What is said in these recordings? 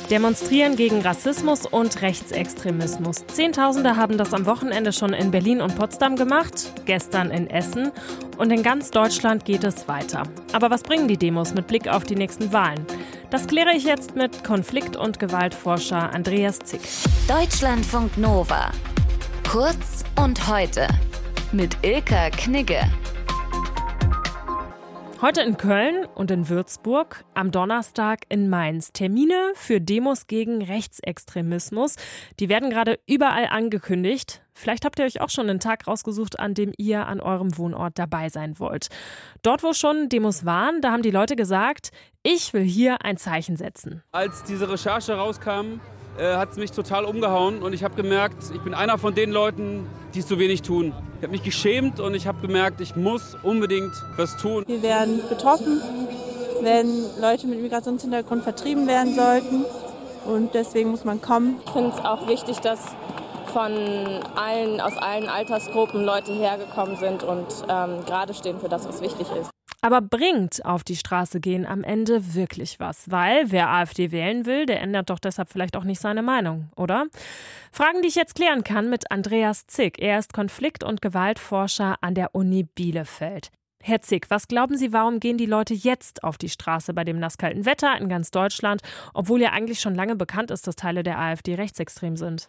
Demonstrieren gegen Rassismus und Rechtsextremismus. Zehntausende haben das am Wochenende schon in Berlin und Potsdam gemacht, gestern in Essen und in ganz Deutschland geht es weiter. Aber was bringen die Demos mit Blick auf die nächsten Wahlen? Das kläre ich jetzt mit Konflikt- und Gewaltforscher Andreas Zick. Deutschlandfunk Nova. Kurz und heute. Mit Ilka Knigge. Heute in Köln und in Würzburg, am Donnerstag in Mainz. Termine für Demos gegen Rechtsextremismus. Die werden gerade überall angekündigt. Vielleicht habt ihr euch auch schon einen Tag rausgesucht, an dem ihr an eurem Wohnort dabei sein wollt. Dort, wo schon Demos waren, da haben die Leute gesagt, ich will hier ein Zeichen setzen. Als diese Recherche rauskam, hat es mich total umgehauen und ich habe gemerkt, ich bin einer von den Leuten, die so wenig tun. Ich habe mich geschämt und ich habe gemerkt, ich muss unbedingt was tun. Wir werden betroffen, wenn Leute mit Migrationshintergrund vertrieben werden sollten und deswegen muss man kommen. Ich finde es auch wichtig, dass aus allen Altersgruppen Leute hergekommen sind und gerade stehen für das, was wichtig ist. Aber bringt auf die Straße gehen am Ende wirklich was? Weil wer AfD wählen will, der ändert doch deshalb vielleicht auch nicht seine Meinung, oder? Fragen, die ich jetzt klären kann mit Andreas Zick. Er ist Konflikt- und Gewaltforscher an der Uni Bielefeld. Herr Zick, was glauben Sie, warum gehen die Leute jetzt auf die Straße bei dem nasskalten Wetter in ganz Deutschland, obwohl ja eigentlich schon lange bekannt ist, dass Teile der AfD rechtsextrem sind?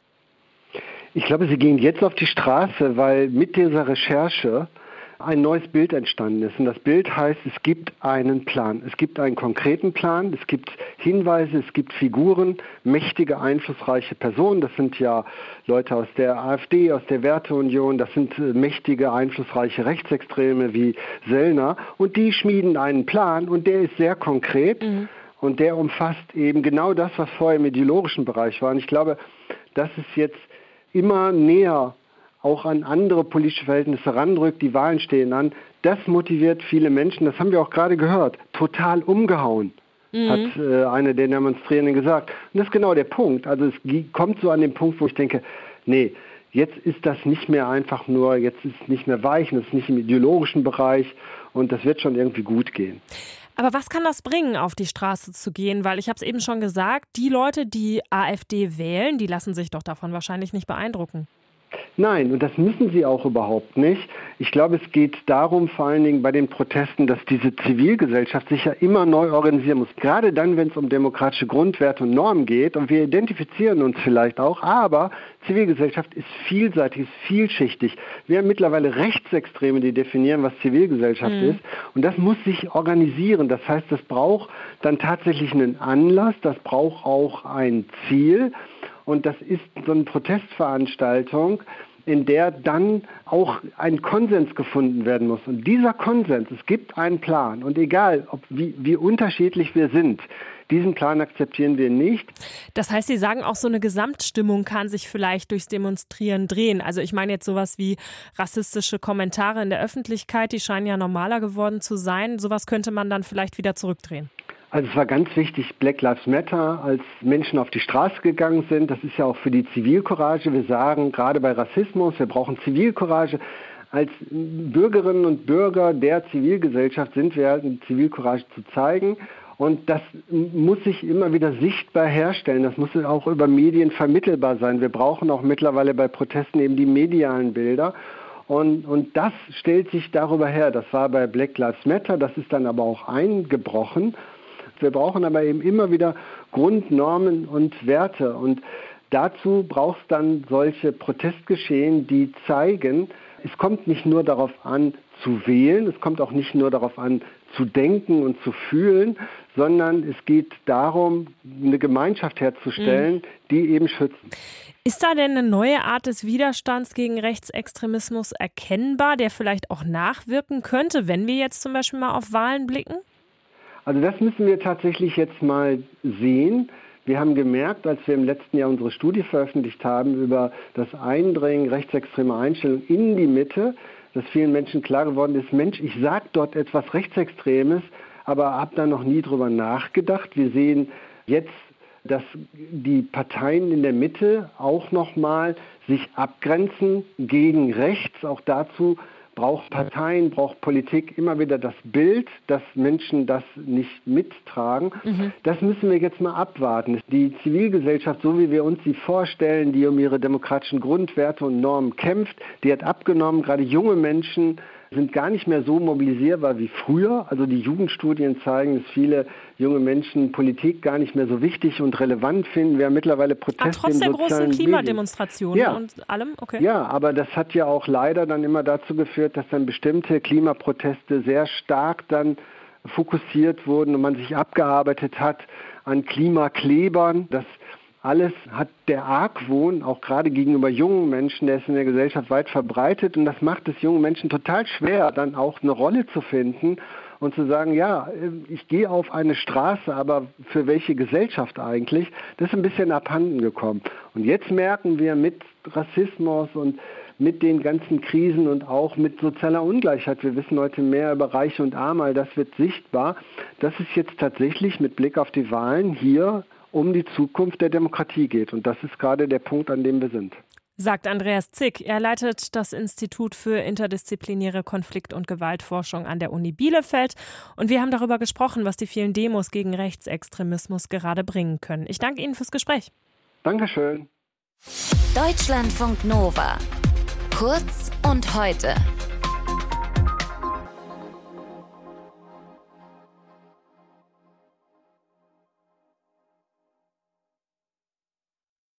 Ich glaube, sie gehen jetzt auf die Straße, weil mit dieser Recherche ein neues Bild entstanden ist. Und das Bild heißt, es gibt einen Plan. Es gibt einen konkreten Plan, es gibt Hinweise, es gibt Figuren, mächtige, einflussreiche Personen. Das sind ja Leute aus der AfD, aus der Werteunion, das sind mächtige, einflussreiche Rechtsextreme wie Sellner. Und die schmieden einen Plan und der ist sehr konkret und der umfasst eben genau das, was vorher im ideologischen Bereich war. Und ich glaube, dass es jetzt immer näher auch an andere politische Verhältnisse ranrückt, die Wahlen stehen an, das motiviert viele Menschen, das haben wir auch gerade gehört, total umgehauen, hat eine der Demonstrierenden gesagt. Und das ist genau der Punkt. Also es kommt so an den Punkt, wo ich denke, nee, jetzt ist das nicht mehr einfach nur, jetzt ist es nicht mehr weichen, das ist nicht im ideologischen Bereich und das wird schon irgendwie gut gehen. Aber was kann das bringen, auf die Straße zu gehen? Weil ich habe es eben schon gesagt, die Leute, die AfD wählen, die lassen sich doch davon wahrscheinlich nicht beeindrucken. Nein, und das müssen sie auch überhaupt nicht. Ich glaube, es geht darum, vor allen Dingen bei den Protesten, dass diese Zivilgesellschaft sich ja immer neu organisieren muss. Gerade dann, wenn es um demokratische Grundwerte und Normen geht. Und wir identifizieren uns vielleicht auch, aber Zivilgesellschaft ist vielseitig, ist vielschichtig. Wir haben mittlerweile Rechtsextreme, die definieren, was Zivilgesellschaft ist. Und das muss sich organisieren. Das heißt, das braucht dann tatsächlich einen Anlass, das braucht auch ein Ziel. Und das ist so eine Protestveranstaltung, in der dann auch ein Konsens gefunden werden muss. Und dieser Konsens, es gibt einen Plan. Und egal, wie unterschiedlich wir sind, diesen Plan akzeptieren wir nicht. Das heißt, Sie sagen auch, so eine Gesamtstimmung kann sich vielleicht durchs Demonstrieren drehen. Also ich meine jetzt sowas wie rassistische Kommentare in der Öffentlichkeit, die scheinen ja normaler geworden zu sein. Sowas könnte man dann vielleicht wieder zurückdrehen. Also es war ganz wichtig, Black Lives Matter, als Menschen auf die Straße gegangen sind. Das ist ja auch für die Zivilcourage. Wir sagen, gerade bei Rassismus, wir brauchen Zivilcourage. Als Bürgerinnen und Bürger der Zivilgesellschaft sind wir halt, Zivilcourage zu zeigen. Und das muss sich immer wieder sichtbar herstellen. Das muss auch über Medien vermittelbar sein. Wir brauchen auch mittlerweile bei Protesten eben die medialen Bilder. Und das stellt sich darüber her. Das war bei Black Lives Matter, das ist dann aber auch eingebrochen. Wir brauchen aber eben immer wieder Grundnormen und Werte. Und dazu braucht es dann solche Protestgeschehen, die zeigen, es kommt nicht nur darauf an, zu wählen, es kommt auch nicht nur darauf an, zu denken und zu fühlen, sondern es geht darum, eine Gemeinschaft herzustellen, die eben schützen. Ist da denn eine neue Art des Widerstands gegen Rechtsextremismus erkennbar, der vielleicht auch nachwirken könnte, wenn wir jetzt zum Beispiel mal auf Wahlen blicken? Also das müssen wir tatsächlich jetzt mal sehen. Wir haben gemerkt, als wir im letzten Jahr unsere Studie veröffentlicht haben über das Eindringen rechtsextremer Einstellungen in die Mitte, dass vielen Menschen klar geworden ist, Mensch, ich sage dort etwas Rechtsextremes, aber habe da noch nie drüber nachgedacht. Wir sehen jetzt, dass die Parteien in der Mitte auch nochmal sich abgrenzen gegen rechts. Auch dazu braucht Parteien, braucht Politik immer wieder das Bild, dass Menschen das nicht mittragen. Das müssen wir jetzt mal abwarten. Die Zivilgesellschaft, so wie wir uns sie vorstellen, die um ihre demokratischen Grundwerte und Normen kämpft, die hat abgenommen. Gerade junge Menschen sind gar nicht mehr so mobilisierbar wie früher. Also die Jugendstudien zeigen, dass viele junge Menschen Politik gar nicht mehr so wichtig und relevant finden. Wir haben mittlerweile Proteste trotz der in sozialen großen Klimademonstrationen und allem? Okay. Ja, aber das hat ja auch leider dann immer dazu geführt, dass dann bestimmte Klimaproteste sehr stark dann fokussiert wurden und man sich abgearbeitet hat an Klimaklebern. Das alles hat der Argwohn, auch gerade gegenüber jungen Menschen, der ist in der Gesellschaft weit verbreitet und das macht es jungen Menschen total schwer, dann auch eine Rolle zu finden und zu sagen, ja, ich gehe auf eine Straße, aber für welche Gesellschaft eigentlich? Das ist ein bisschen abhanden gekommen. Und jetzt merken wir mit Rassismus und mit den ganzen Krisen und auch mit sozialer Ungleichheit, wir wissen heute mehr über Reiche und Arme, all das wird sichtbar, dass es jetzt tatsächlich mit Blick auf die Wahlen hier um die Zukunft der Demokratie geht. Und das ist gerade der Punkt, an dem wir sind. Sagt Andreas Zick. Er leitet das Institut für interdisziplinäre Konflikt- und Gewaltforschung an der Uni Bielefeld. Und wir haben darüber gesprochen, was die vielen Demos gegen Rechtsextremismus gerade bringen können. Ich danke Ihnen fürs Gespräch. Dankeschön. Deutschlandfunk Nova. Kurz und heute.